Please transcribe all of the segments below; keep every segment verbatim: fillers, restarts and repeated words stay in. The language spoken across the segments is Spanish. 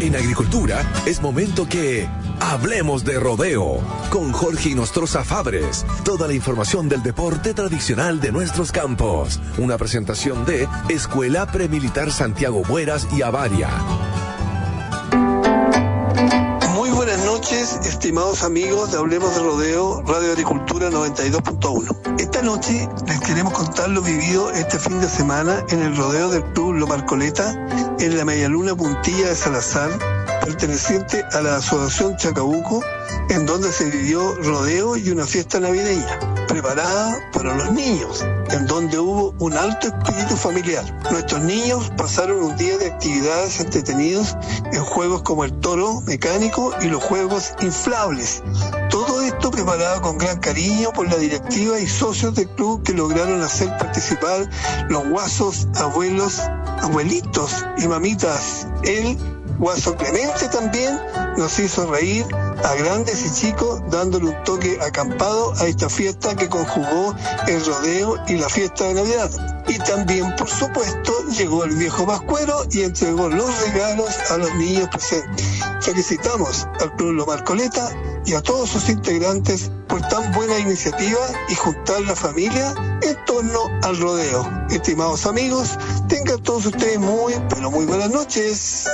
En agricultura es momento que hablemos de rodeo con Jorge Inostroza Fabres. Toda la información del deporte tradicional de nuestros campos. Una presentación de Escuela Premilitar Santiago Bueras y Avaria. Muy buenas noches, estimados amigos de Hablemos de Rodeo, Radio Agricultura noventa y dos punto uno. Esta noche les queremos contar lo vivido este fin de semana en el rodeo del Club Lo Marcoleta en la Medialuna Puntilla de Salazar, perteneciente a la Asociación Chacabuco, en donde se vivió rodeo y una fiesta navideña, preparada para los niños, en donde hubo un alto espíritu familiar. Nuestros niños pasaron un día de actividades entretenidos en juegos como el toro mecánico y los juegos inflables. Todo esto preparado con gran cariño por la directiva y socios del club, que lograron hacer participar los guasos, abuelos, abuelitos y mamitas. El Guaso Clemente también nos hizo reír a grandes y chicos, dándole un toque acampado a esta fiesta que conjugó el rodeo y la fiesta de Navidad. Y también, por supuesto, llegó el viejo Pascuero y entregó los regalos a los niños presentes. Felicitamos al Club Lo Marcoleta y a todos sus integrantes por tan buena iniciativa y juntar la familia en torno al rodeo. Estimados amigos, tengan todos ustedes muy, pero muy buenas noches.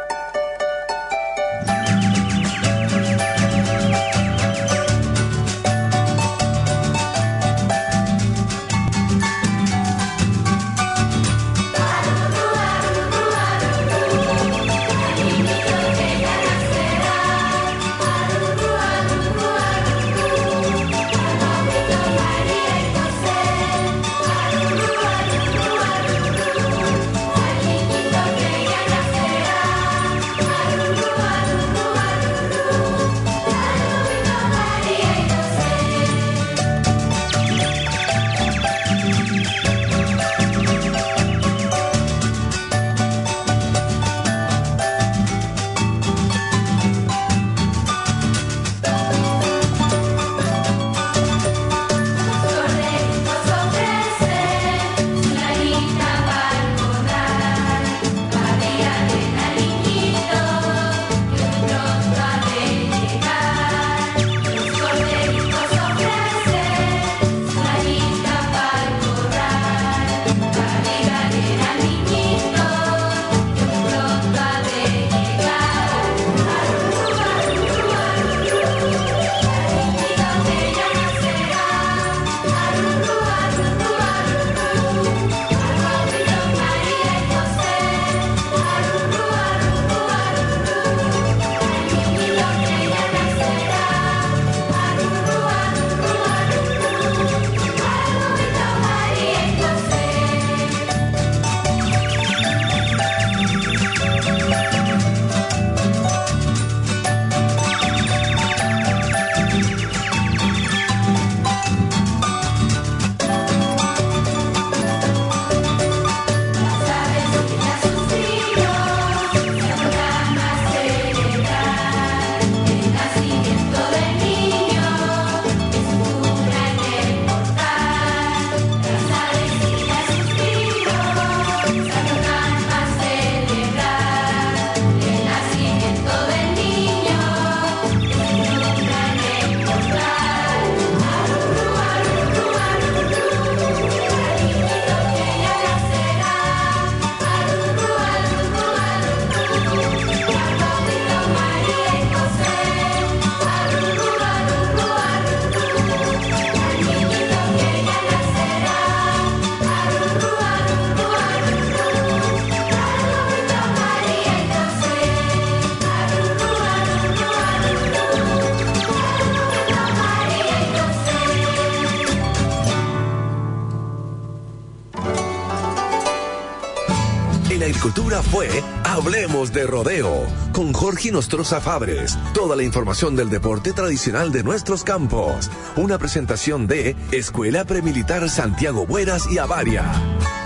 Agricultura fue Hablemos de Rodeo con Jorge Inostroza Fabres. Toda la información del deporte tradicional de nuestros campos. Una presentación de Escuela Premilitar Santiago Bueras y Avaria.